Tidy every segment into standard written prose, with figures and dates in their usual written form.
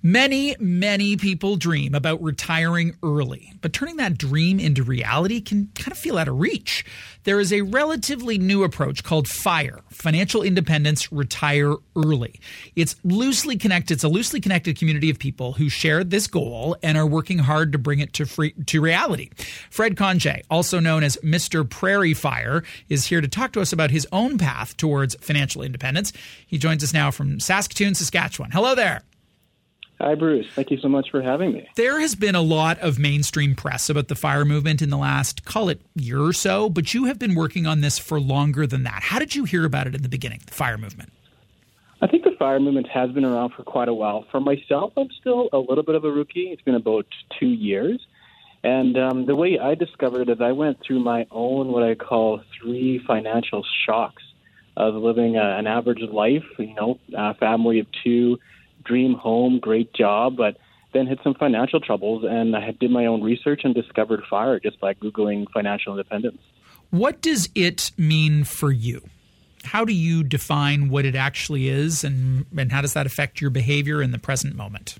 Many, many people dream about retiring early, but turning that dream into reality can kind of feel out of reach. There is a relatively new approach called FIRE, Financial Independence Retire Early. It's a loosely connected community of people who share this goal and are working hard to bring it to reality. Fred Conjay, also known as Mr. Prairie Fire, is here to talk to us about his own path towards financial independence. He joins us now from Saskatoon, Saskatchewan. Hello there. Hi, Bruce. Thank you so much for having me. There has been a lot of mainstream press about the FIRE movement in the last, call it, year or so, but you have been working on this for longer than that. How did you hear about it in the beginning, the FIRE movement? I think the FIRE movement has been around for quite a while. For myself, I'm still a little bit of a rookie. It's been about 2 years. And the way I discovered it is I went through my own what I call 3 financial shocks of living an average life, a family of 2, dream home, great job, but then hit some financial troubles, and I did my own research and discovered FIRE just by Googling financial independence. What does it mean for you? How do you define what it actually is, and how does that affect your behavior in the present moment?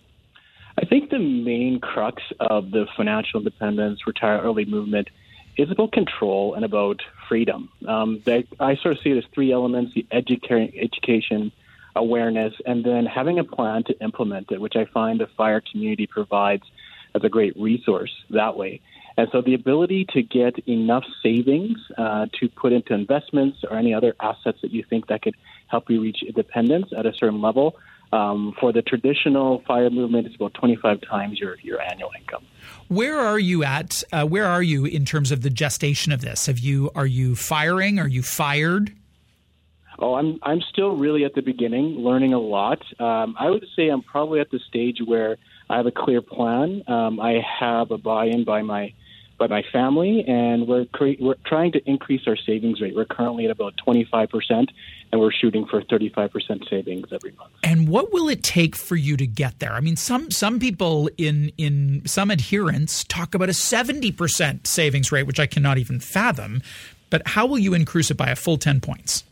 I think the main crux of the financial independence, retire early movement is about control and about freedom. I sort of see it as 3 elements: the education, awareness, and then having a plan to implement it, which I find the FIRE community provides as a great resource that way. And so the ability to get enough savings to put into investments or any other assets that you think that could help you reach independence at a certain level. For the traditional FIRE movement, it's about 25 times your annual income. Where are you at? Where are you in terms of the gestation of this? Are you firing? Are you fired? Oh, I'm still really at the beginning, learning a lot. I would say I'm probably at the stage where I have a clear plan. I have a buy-in by my family, and we're trying to increase our savings rate. We're currently at about 25%, and we're shooting for 35% savings every month. And what will it take for you to get there? I mean, some people in some adherents talk about a 70% savings rate, which I cannot even fathom. But how will you increase it by a full 10 points?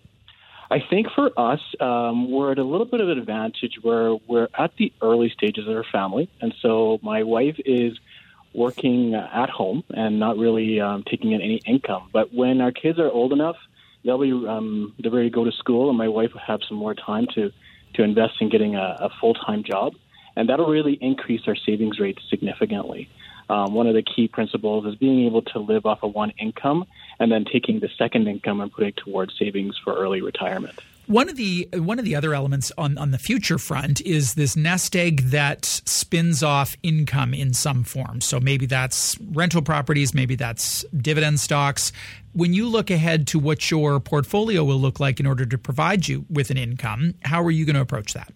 I think for us, we're at a little bit of an advantage where we're at the early stages of our family. And so my wife is working at home and not really taking in any income. But when our kids are old enough, they're ready to go to school, and my wife will have some more time to invest in getting a full-time job. And that'll really increase our savings rate significantly. One of the key principles is being able to live off of one income and then taking the second income and putting it towards savings for early retirement. One of the other elements on the future front is this nest egg that spins off income in some form. So maybe that's rental properties, maybe that's dividend stocks. When you look ahead to what your portfolio will look like in order to provide you with an income, how are you going to approach that?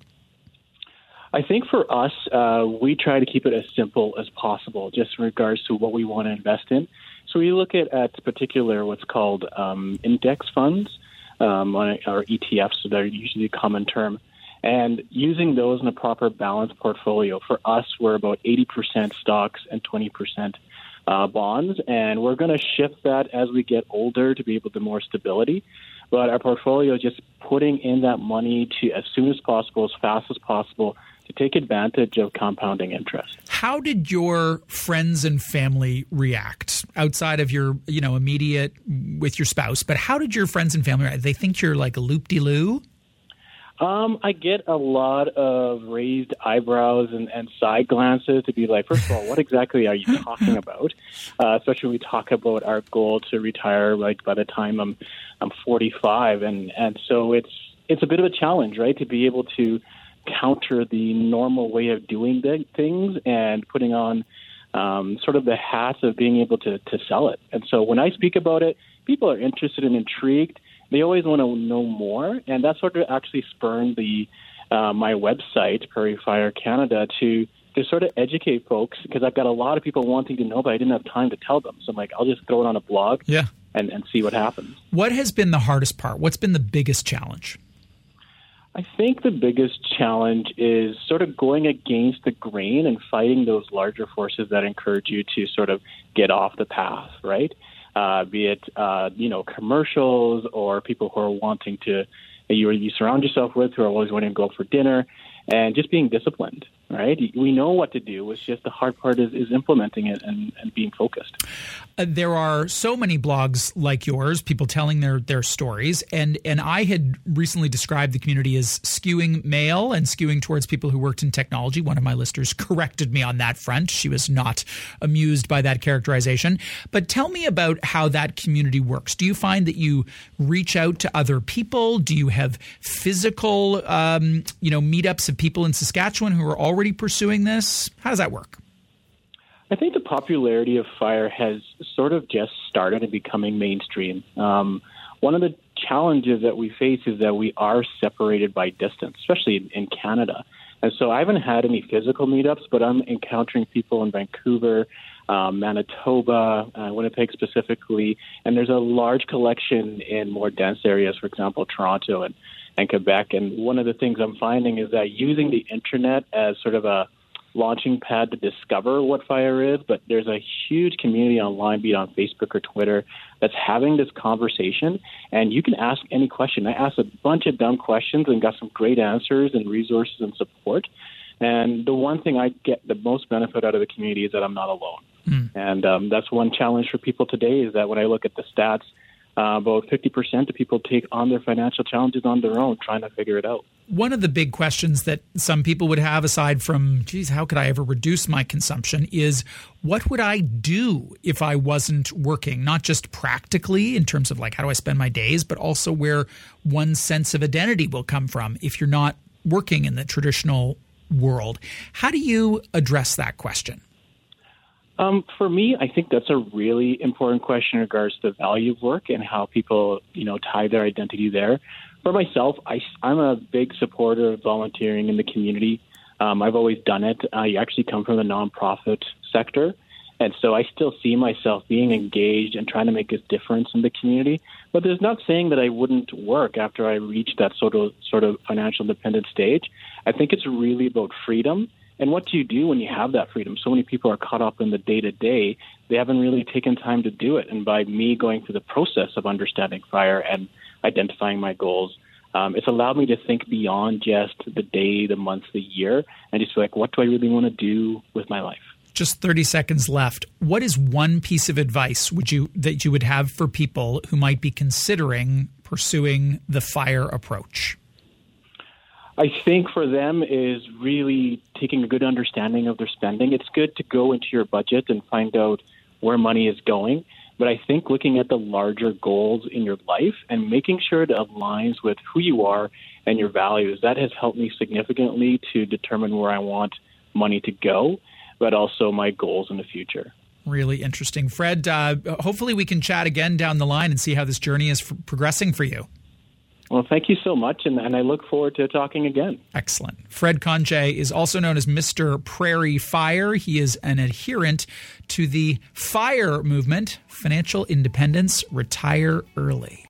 I think for us, we try to keep it as simple as possible, just in regards to what we want to invest in. So we look at particular what's called index funds, or ETFs, so they're usually a common term, and using those in a proper balanced portfolio. For us, we're about 80% stocks and 20% bonds, and we're going to shift that as we get older to be able to more stability. But our portfolio is just putting in that money to as soon as possible, as fast as possible, to take advantage of compounding interest. How did your friends and family react outside of your, immediate with your spouse? But how did your friends and family react? They think you're like a loop-de-loo? I get a lot of raised eyebrows and side glances to be like, first of all, what exactly are you talking about? Especially when we talk about our goal to retire like by the time I'm 45, and so it's a bit of a challenge, right, to be able to counter the normal way of doing things and putting on sort of the hat of being able to sell it. And so when I speak about it, people are interested and intrigued. They always want to know more, and that's sort of actually spurned my website, Prairie Fire Canada, to sort of educate folks, because I've got a lot of people wanting to know, but I didn't have time to tell them. So I'm like, I'll just throw it on a blog and see what happens. What has been the hardest part? What's been the biggest challenge? I think the biggest challenge is sort of going against the grain and fighting those larger forces that encourage you to sort of get off the path, right? Be it, commercials or people who are wanting to, you surround yourself with, who are always wanting to go out for dinner. and just being disciplined, right? We know what to do. It's just the hard part is implementing it and being focused. There are so many blogs like yours, people telling their stories, and I had recently described the community as skewing male and skewing towards people who worked in technology. One of my listeners corrected me on that front. She was not amused by that characterization. But tell me about how that community works. Do you find that you reach out to other people? Do you have physical meetups of people in Saskatchewan who are already pursuing this? How does that work? I think the popularity of FIRE has sort of just started and becoming mainstream. One of the challenges that we face is that we are separated by distance, especially in Canada. And so I haven't had any physical meetups, but I'm encountering people in Vancouver, Manitoba, Winnipeg specifically, and there's a large collection in more dense areas, for example, Toronto and Quebec. And one of the things I'm finding is that using the internet as sort of a launching pad to discover what FIRE is, but there's a huge community online, be it on Facebook or Twitter, that's having this conversation, and you can ask any question. I asked a bunch of dumb questions and got some great answers and resources and support. And the one thing I get the most benefit out of the community is that I'm not alone. And that's one challenge for people today is that when I look at the stats, about 50% of people take on their financial challenges on their own, trying to figure it out. One of the big questions that some people would have, aside from, geez, how could I ever reduce my consumption, is what would I do if I wasn't working? Not just practically in terms of like, how do I spend my days, but also where one's sense of identity will come from if you're not working in the traditional world. How do you address that question? For me, I think that's a really important question in regards to the value of work and how people, tie their identity there. For myself, I'm a big supporter of volunteering in the community. I've always done it. I actually come from the nonprofit sector, and so I still see myself being engaged and trying to make a difference in the community. But there's not saying that I wouldn't work after I reach that sort of financial independent stage. I think it's really about freedom. And what do you do when you have that freedom? So many people are caught up in the day-to-day. They haven't really taken time to do it. And by me going through the process of understanding FIRE and identifying my goals, it's allowed me to think beyond just the day, the month, the year, and just be like, what do I really want to do with my life? Just 30 seconds left. What is one piece of advice that you would have for people who might be considering pursuing the FIRE approach? I think for them is really taking a good understanding of their spending. It's good to go into your budget and find out where money is going. But I think looking at the larger goals in your life and making sure it aligns with who you are and your values, that has helped me significantly to determine where I want money to go, but also my goals in the future. Really interesting. Fred, hopefully we can chat again down the line and see how this journey is progressing for you. Well, thank you so much, and I look forward to talking again. Excellent. Fred Conjay is also known as Mr. Prairie Fire. He is an adherent to the FIRE movement, Financial Independence, Retire Early.